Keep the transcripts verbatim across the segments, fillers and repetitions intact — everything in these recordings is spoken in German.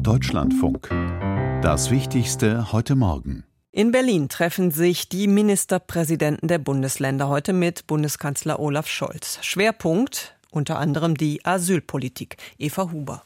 Deutschlandfunk. Das Wichtigste heute Morgen. In Berlin treffen sich die Ministerpräsidenten der Bundesländer heute mit Bundeskanzler Olaf Scholz. Schwerpunkt unter anderem die Asylpolitik. Eva Huber.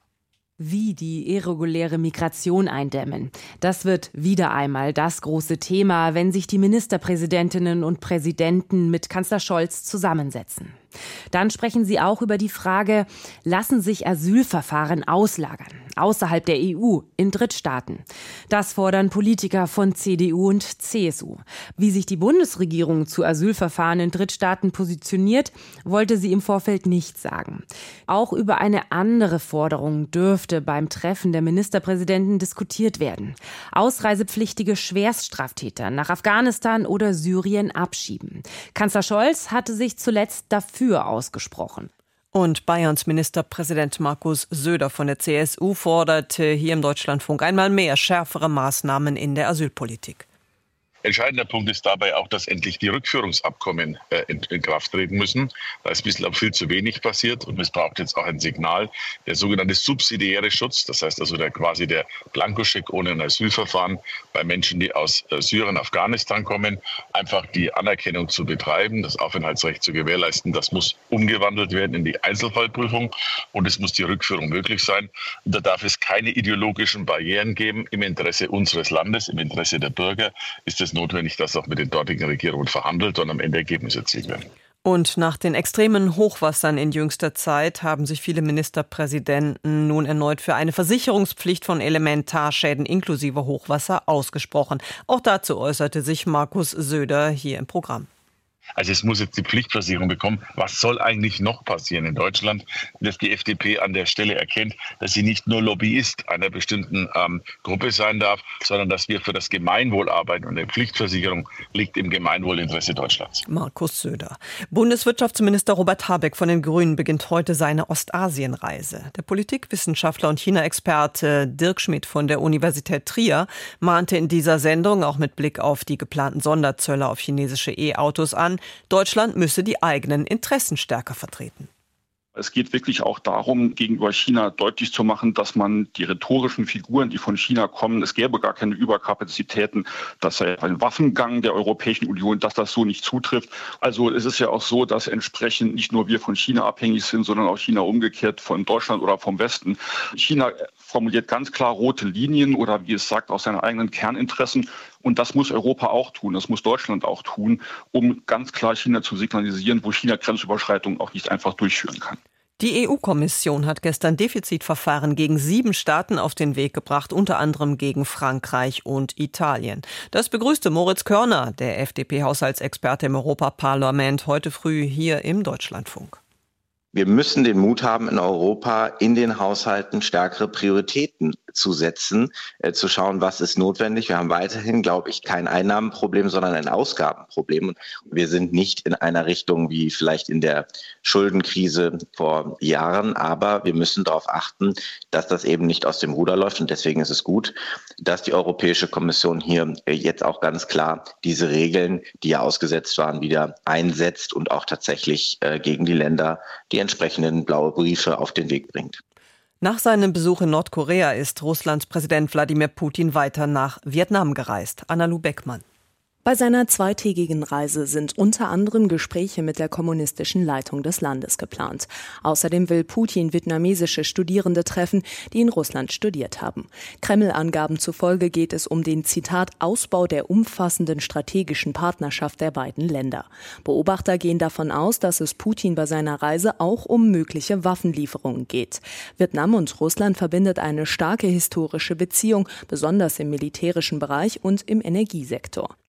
Wie die irreguläre Migration eindämmen. Das wird wieder einmal das große Thema, wenn sich die Ministerpräsidentinnen und Präsidenten mit Kanzler Scholz zusammensetzen. Dann sprechen sie auch über die Frage, lassen sich Asylverfahren auslagern, außerhalb der E U, in Drittstaaten. Das fordern Politiker von C D U und C S U. Wie sich die Bundesregierung zu Asylverfahren in Drittstaaten positioniert, wollte sie im Vorfeld nicht sagen. Auch über eine andere Forderung dürfte beim Treffen der Ministerpräsidenten diskutiert werden. Ausreisepflichtige Schwerststraftäter nach Afghanistan oder Syrien abschieben. Kanzler Scholz hatte sich zuletzt dafür ausgesprochen. Und Bayerns Ministerpräsident Markus Söder von der C S U forderte hier im Deutschlandfunk einmal mehr schärfere Maßnahmen in der Asylpolitik. Entscheidender Punkt ist dabei auch, dass endlich die Rückführungsabkommen äh, in, in Kraft treten müssen. Da ist bislang viel zu wenig passiert und es braucht jetzt auch ein Signal. Der sogenannte subsidiäre Schutz, das heißt also der, quasi der Blankoscheck ohne ein Asylverfahren bei Menschen, die aus äh, Syrien, Afghanistan kommen, einfach die Anerkennung zu betreiben, das Aufenthaltsrecht zu gewährleisten, das muss umgewandelt werden in die Einzelfallprüfung und es muss die Rückführung möglich sein. Und da darf es keine ideologischen Barrieren geben. Im Interesse unseres Landes, im Interesse der Bürger ist es notwendig, dass auch mit den dortigen Regierungen verhandelt und am Ende Ergebnisse erzielt werden. Und nach den extremen Hochwassern in jüngster Zeit haben sich viele Ministerpräsidenten nun erneut für eine Versicherungspflicht von Elementarschäden inklusive Hochwasser ausgesprochen. Auch dazu äußerte sich Markus Söder hier im Programm. Also es muss jetzt die Pflichtversicherung bekommen. Was soll eigentlich noch passieren in Deutschland, dass die F D P an der Stelle erkennt, dass sie nicht nur Lobbyist einer bestimmten ähm, Gruppe sein darf, sondern dass wir für das Gemeinwohl arbeiten. Und die Pflichtversicherung liegt im Gemeinwohlinteresse Deutschlands. Markus Söder. Bundeswirtschaftsminister Robert Habeck von den Grünen beginnt heute seine Ostasienreise. Der Politikwissenschaftler und China-Experte Dirk Schmidt von der Universität Trier mahnte in dieser Sendung auch mit Blick auf die geplanten Sonderzölle auf chinesische E-Autos an, Deutschland müsse die eigenen Interessen stärker vertreten. Es geht wirklich auch darum, gegenüber China deutlich zu machen, dass man die rhetorischen Figuren, die von China kommen, es gäbe gar keine Überkapazitäten, dass ein Waffengang der Europäischen Union, dass das so nicht zutrifft. Also es ist ja auch so, dass entsprechend nicht nur wir von China abhängig sind, sondern auch China umgekehrt von Deutschland oder vom Westen. China formuliert ganz klar rote Linien oder wie es sagt, auch seine eigenen Kerninteressen. Und das muss Europa auch tun, das muss Deutschland auch tun, um ganz klar China zu signalisieren, wo China Grenzüberschreitungen auch nicht einfach durchführen kann. Die E U-Kommission hat gestern Defizitverfahren gegen sieben Staaten auf den Weg gebracht, unter anderem gegen Frankreich und Italien. Das begrüßte Moritz Körner, der F D P-Haushaltsexperte im Europaparlament, heute früh hier im Deutschlandfunk. Wir müssen den Mut haben, in Europa in den Haushalten stärkere Prioritäten zu setzen, äh, zu schauen, was ist notwendig. Wir haben weiterhin, glaube ich, kein Einnahmenproblem, sondern ein Ausgabenproblem. Und wir sind nicht in einer Richtung wie vielleicht in der Schuldenkrise vor Jahren, aber wir müssen darauf achten, dass das eben nicht aus dem Ruder läuft. Und deswegen ist es gut, dass die Europäische Kommission hier äh, jetzt auch ganz klar diese Regeln, die ja ausgesetzt waren, wieder einsetzt und auch tatsächlich äh, gegen die Länder die entsprechenden blaue Briefe auf den Weg bringt. Nach seinem Besuch in Nordkorea ist Russlands Präsident Wladimir Putin weiter nach Vietnam gereist. Anna-Lu Beckmann. Bei seiner zweitägigen Reise sind unter anderem Gespräche mit der kommunistischen Leitung des Landes geplant. Außerdem will Putin vietnamesische Studierende treffen, die in Russland studiert haben. Kreml-Angaben zufolge geht es um den, Zitat, Ausbau der umfassenden strategischen Partnerschaft der beiden Länder. Beobachter gehen davon aus, dass es Putin bei seiner Reise auch um mögliche Waffenlieferungen geht. Vietnam und Russland verbindet eine starke historische Beziehung, besonders im militärischen Bereich und im Energiesektor.